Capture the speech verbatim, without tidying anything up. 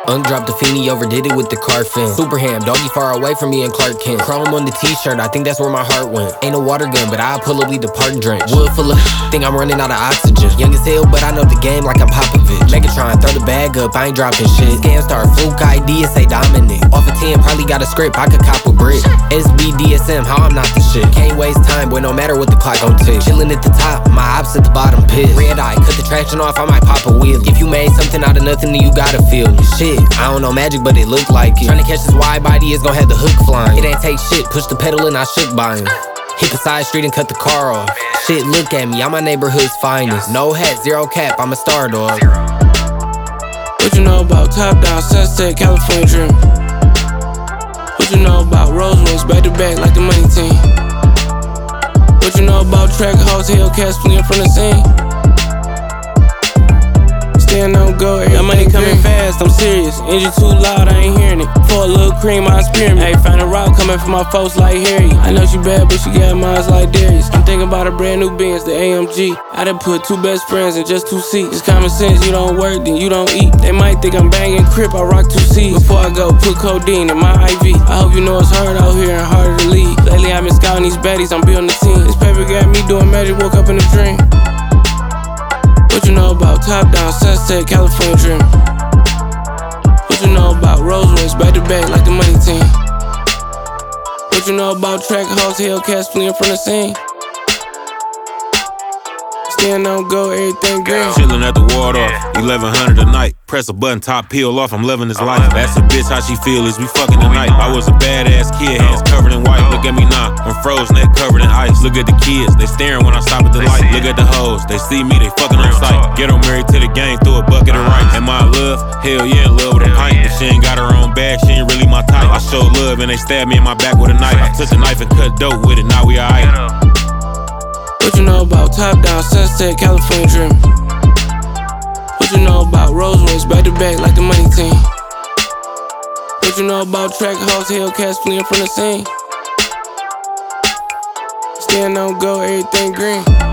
Undropped the Feeny, overdid it with the car fin. Super ham, doggy far away from me and Clark Kent. Chrome on the t-shirt, I think that's where my heart went. Ain't a water gun, but I'll pull up, lead the park drench. Wood full of think I'm running out of oxygen. Young as hell, but I know the game like I'm Popovich. Megatron, throw the bag up, I ain't dropping shit. Scan star, fluke I D, it say dominant. Off a ten, probably got a script, I could cop a brick. S B D S M, how I'm not the shit. Can't waste time, boy, no matter what the clock gon' tick. Chillin' at the top, my ops at the bottom pit. Red eye, cut the traction off, I might pop a wheel. If you made something out of nothing, then you gotta feel it. Shit, I don't know magic, but it look like it. Tryna catch this wide body is gon' have the hook flying. It ain't take shit, push the pedal and I shook by him. Hit the side street and cut the car off. Shit, look at me, I'm my neighborhood's finest. No hat, zero cap, I'm a star dog. What you know about top down, sunset, California dream? What you know about Rose wings, back to back like the money team? What you know about track hoes, Hellcats fleeing from the scene? Stand on go, that money coming fast, I'm serious. Engine too loud, I ain't hearing it. For a little cream, I experiment. Ayy, find a route coming from my folks like Harry. I know she bad, but she got minds like Darius. I'm thinking about a brand new Benz, the A M G. I done put two best friends in just two seats. It's common sense, you don't work, then you don't eat. They might think I'm banging crip, I rock two C's. Before I go, put codeine in my I V. I hope you know it's hard out here and harder to lead. Lately I've been scouting these baddies, I'm building the team. This paper got me doing magic, woke up in a dream. What you know about top down, sunset, California dream? What you know about Rose wings, back to back like the money team? What you know about track hoes, Hellcats fleeing from the scene? Stand on go, everything green. Chillin' at the Waldorf, eleven hundred a night. Press a button, top peel off, I'm living this life. That's a bitch, how she feel is we fucking tonight. I was a badass kid, hands covered in white. Look at me now, I'm frozen, neck covered in ice. Look at the kids, they staring when I stop at the light. Look at the hoes, they see me, they fucking on sight. Get them married to the game, through a bucket of rice. Am I in love? Hell yeah, in love with a pint. But she ain't got her own bag, she ain't really my type. I show love and they stab me in my back with a knife. I took the knife and cut dope with it, now we alright. What you know about top down, sunset, California dream? What you know about Rose wings, back to back like the money team? What you know about track hoes, Hellcats fleeing from the scene? Stand on go, everything green.